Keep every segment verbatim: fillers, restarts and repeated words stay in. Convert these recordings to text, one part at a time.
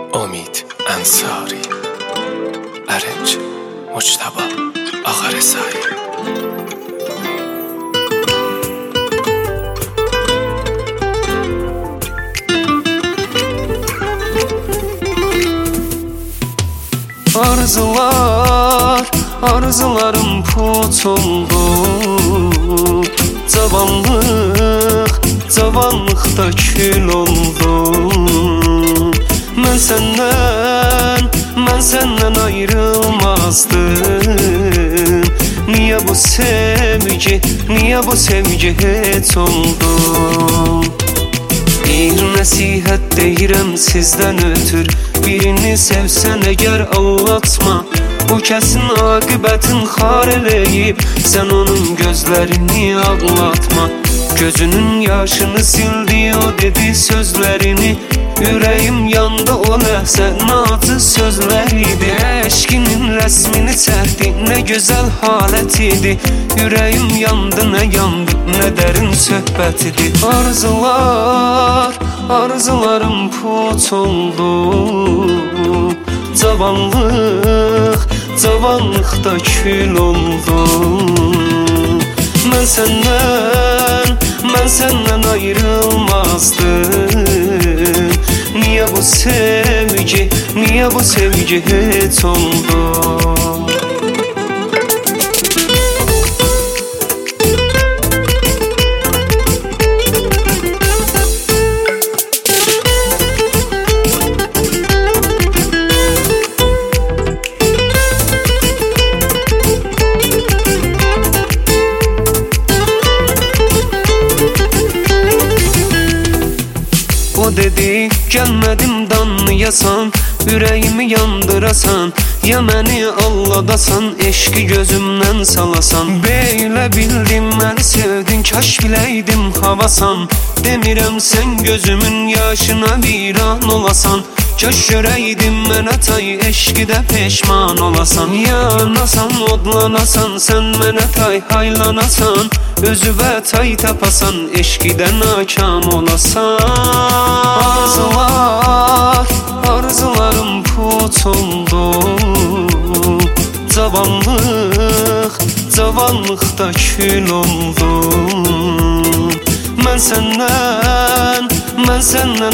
امید انصاری، ارنج مجتبی آقا رضایی. Arzular, arzularım put oldu. Cavanlıq, cavanlıqda kül oldu. Mən səndən, mən səndən ayrılmazdım. Niyə bu sevgi, niyə bu sevgi heç oldu? Bir nəsihət deyirəm sizdən ötür, birini sevsən əgər aldatma. Bu kəsin aqibətin xar eləyib, sən onun gözlərini ağlatma. Gözünün yaşını sildi, o dedi sözlərini. Ürəyim yandı, o ləhzə nazı sözlər idi. Eşkinin rəsmini çəkdi, nə gözəl halət idi. Ürəyim yandı, nə yandı, nə dərin söhbət idi. Arzular, arzularım put oldu. Cavanlıq, cavanlıqda kül oldu. Mən səndən, mən səndən ayrılmazdım. Niyə bu sevgi, niyə bu sevgi heç oldu? O dedi, gəlmədim danlayasan, ürəyimi yandırasan. Ya məni alladasan, eşqi gözümdən salasan. Belə bildim, məni sevdin, kaş biləydim havasan. Demirəm sən gözümün yaşına viran olasan. Kaş görəydim mənə tay, eşqidə peşman olasan. Yanasan, odlanasan, sən mənə tay haylanasan. Özüvə tay tapasan, eşqidə nakam olasan. Arzular, arzularım put oldu. Cavanlıq, cavanlıqda kül oldu. Mən səndən, mən səndən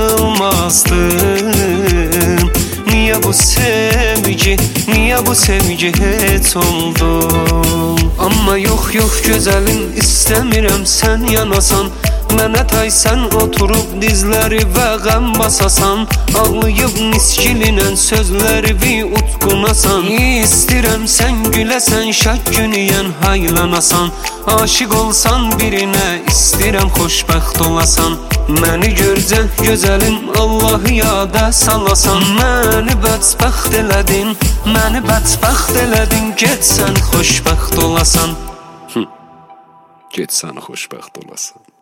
ayrılmazdım. Niyə bu sevgi, niyə bu sevgi heç oldu? Amma yox, yox gözəlim, istəmirəm sən yanasan. Mənə tay sən oturub dizləri və qəm basasan. Ağlayıb niskilinən sözləri utqunasan. İstirəm sən güləsən, şak günüyən haylanasan. Aşıq olsan birinə, istirəm xoşbəxt olasan. Məni görcə gözəlim, Allahı yada salasan. Məni bədbəxt elədin, məni bədbəxt elədin. Get sən xoşbəxt olasan. Get sən xoşbəxt olasan.